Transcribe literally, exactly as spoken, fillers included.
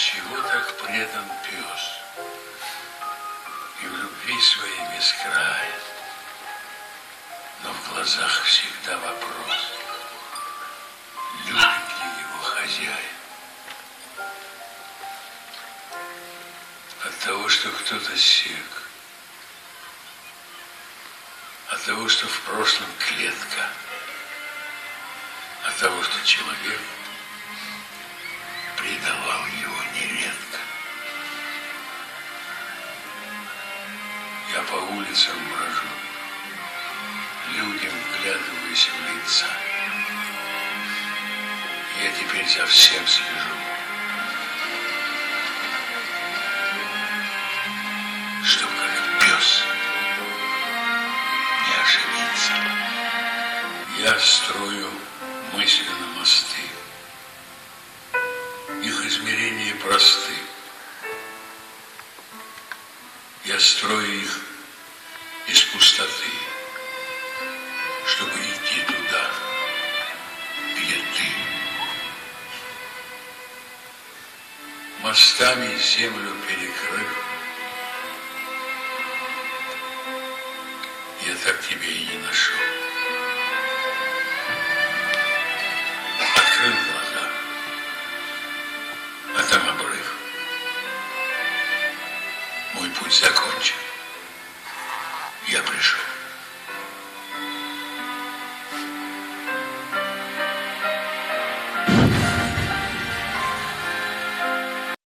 Чего так предан пес? И в любви своей без края, но в глазах всегда вопрос: любит ли его хозяин? От того, что кто-то сек, от того, что в прошлом клетка, от того, что человек предавал его нередко. Я по улицам брожу, людям вглядываюсь в лица. Я теперь за всем слежу, чтоб как пес не ошибиться. Я строю мысленно мосты, их измерения просты. Я строю их из пустоты, чтобы идти туда, где ты. Мостами землю перекрыв, я так тебя и не нашел. Открыл глаза, а там обрыв. Мой путь закончен. Я пришел.